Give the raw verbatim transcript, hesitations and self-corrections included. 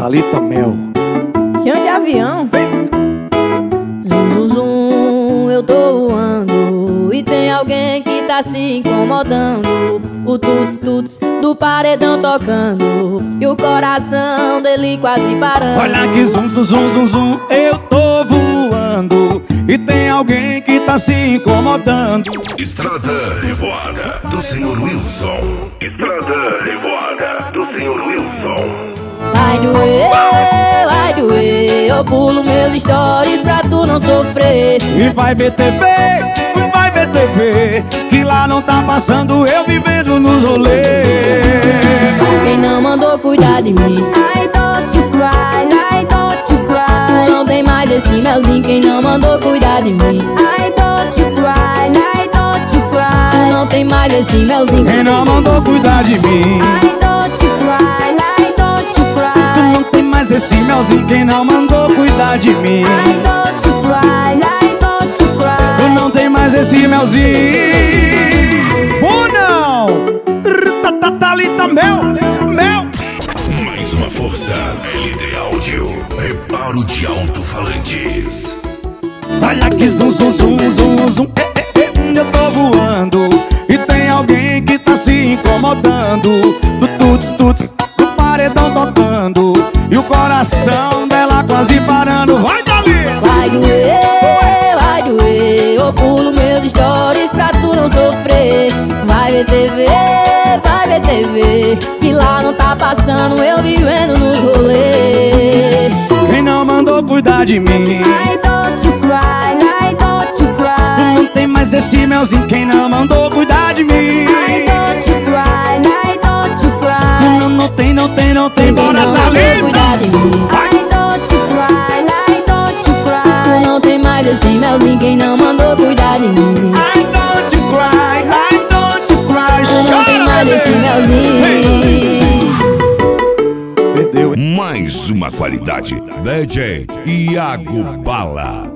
Thalita Mel. Chão de avião. Zum, zum, zum, eu tô voando e tem alguém que tá se incomodando. O tuts, tuts do paredão tocando e o coração dele quase parando. Olha que zum, zum, zum, zum, zum, eu tô voando e tem alguém que tá se incomodando. Estrada Revoada do senhor Wilson. Estrada Revoada do senhor Wilson. Vai doer, vai doer, eu pulo meus stories pra tu não sofrer. E vai ver T V, vai ver T V, que lá não tá passando eu vivendo nos rolês. Quem não mandou cuidar de mim? I don't you cry, I don't you cry. Tu não tem mais esse melzinho, quem não mandou cuidar de mim? I don't you cry, I don't you cry. Tu não tem mais esse melzinho, quem não mandou cuidar de mim? I don't you cry, I don't you cry. Tu não tem mais esse melzinho, quem não mandou cuidar de mim? I don't you cry, I don't you cry. Tu não tem mais esse melzinho. Ou não? Thalita Mel, Mel. Mais uma força, L D Áudio, reparo de alto-falantes. Olha que zum, zum, zum, zum, zum, eh, eh, eh, eu tô voando e tem alguém que tá se incomodando. Do tuts, tuts, do paredão tocando e o coração dela quase parando. Vai, Dali! Vai doer, vai doer, eu pulo meus stories pra tu não sofrer. Vai ver T V, vai ver T V, que lá não tá passando eu vivendo nos rolês. Quem não mandou cuidar de mim? I don't you cry, I don't you cry. Tu não tem mais esse melzinho, quem não mandou cuidar de mim? I don't you cry, I don't you Tu cry. não, não tem, não tem, não tem, Quem bora não mandou Thalita! cuidar de mim? I don't you cry, I don't you cry. Tu não tem mais esse melzinho, quem não mandou cuidar de mim? I don't you cry, I don't you cry. Tu não tem mais esse melzinho. Perdeu, hein? Mais uma qualidade, D J Iago Bala.